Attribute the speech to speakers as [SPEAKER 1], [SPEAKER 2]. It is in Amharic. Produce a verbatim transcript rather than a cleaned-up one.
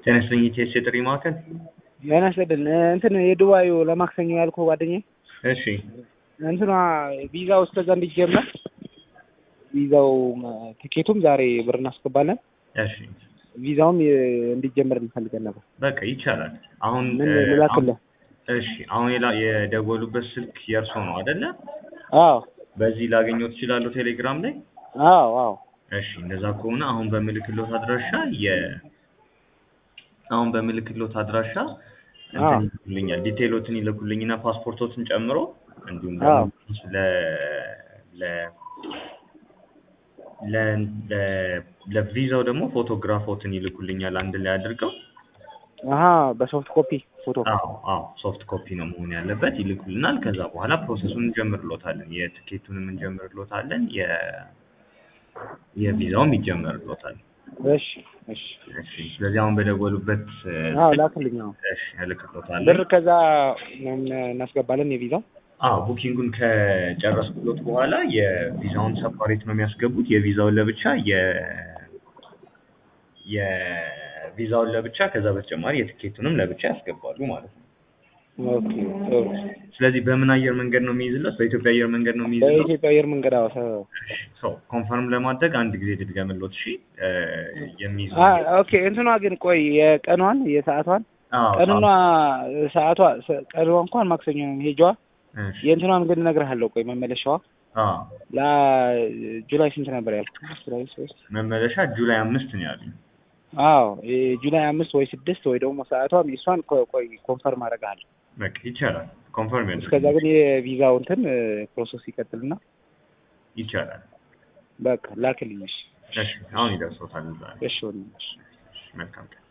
[SPEAKER 1] ተነስተኝ ኢቲኤስ የጥሪ ማዕከል
[SPEAKER 2] ያናሰደን እንትን የዱባዩ ለማክሰኞ ያልኩህ ጓደኛዬ
[SPEAKER 1] እሺ
[SPEAKER 2] እንትኗ ቪዛው እስከዛ እንዲጀመር ቪዛው ቲኬቱም ዛሬ ብር እናስገባለን።
[SPEAKER 1] እሺ
[SPEAKER 2] ቪዛውም እንዲጀመር እንፈልጋለን ነበር።
[SPEAKER 1] በቃ ይቻላል። አሁን
[SPEAKER 2] ምን ልላክልህ?
[SPEAKER 1] እሺ አሁን የደወሉበት ስልክ የእርሶ ነው አይደለ?
[SPEAKER 2] አዎ
[SPEAKER 1] በዚህ ላገኘው ትችላለሁ ቴሌግራም ላይ?
[SPEAKER 2] አዎ አዎ
[SPEAKER 1] እሺ እንደዛ ከሆነ አሁን በምልክሎት አድራሻ የ አሁን በምልክሎት አድራሻ እንትን ይልኩልኛል ዲቴይሎችን ይልኩልኝና ፓስፖርቶችን ጨምሮ እንዲሁም ደግሞ ለ ለ ለ ለቪዛው ደግሞ ፎቶግራፎችን ይልኩልኛል አንድ ላይ አድርገው።
[SPEAKER 2] አሃ በሶፍት ኮፒ ፎቶ?
[SPEAKER 1] አዎ አዎ ሶፍት ኮፒ ነው መሆን ያለበት ይልኩልናል። ከዛ በኋላ ፕሮሰሱን እንጀምርሎታለን። የቲኬቱንም እንጀምርሎታለን የ የቪዛውም ይጀምርሎታል።
[SPEAKER 2] እሺ እሺ
[SPEAKER 1] እሺ ስለዚህ አሁን በደወሉበት
[SPEAKER 2] አዎ ላክልኝ ነው።
[SPEAKER 1] እሺ እልክሎታለሁ።
[SPEAKER 2] ብር ከዛ እናስገባለን የቪዛው?
[SPEAKER 1] አዎ ቡኪንጉን ከጨረስኩሎት በኋላ የቪዛውን ሰፓሬት ነው የሚያስገቡት። የቪዛውን ለብቻ የ የቪዛውን ለብቻ ከዛ በተጨማሪ የቲኬቱንም ለብቻ ያስገባሉ ማለት ነው።
[SPEAKER 2] ኦኬ
[SPEAKER 1] ስለዚህ በምን አየር መንገድ ነው የሚይዝልዎት? በኢትዮጵያ አየር መንገድ ነው የሚይዝልዎት?
[SPEAKER 2] በኢትዮጵያ አየር መንገድ አዎ።
[SPEAKER 1] ሶ ኮንፈርም ለማድረግ አንድ ጊዜ ልድገምልዎት። እሺ የሚይዙ
[SPEAKER 2] ኦኬ እንትኗ ግን ቆይ የቀኗን የሰዓቷን ቀኑና ሰዓቷ ቀኗ እንኳን ማክሰኞ ነው ሄጇዋ። የእንትኗን ግን እነግርሃለሁ። ቆይ መመለሻዋ
[SPEAKER 1] አዎ
[SPEAKER 2] ለጁላይ ስንት ነበር ያልኩት? ጁላይ ሶስት
[SPEAKER 1] መመለሻ ጁላይ አምስት ነው ያሉኝ።
[SPEAKER 2] አዎ ጁላይ አምስት ወይ ስድስት ወይ ደግሞ ሰዓቷን እሷን ቆይ ኮንፈርም አደርጋለሁ።
[SPEAKER 1] በቃ ይቻላል። ኮንፈርም ያድርጉ።
[SPEAKER 2] እስከዛ ግን የቪዛው እንትን ፕሮሰስ ይቀጥልና
[SPEAKER 1] ይቻላል።
[SPEAKER 2] በቃ ላክልኝ። እሺ
[SPEAKER 1] እሺ አሁን ይደርሶታል።
[SPEAKER 2] እሺ መልካም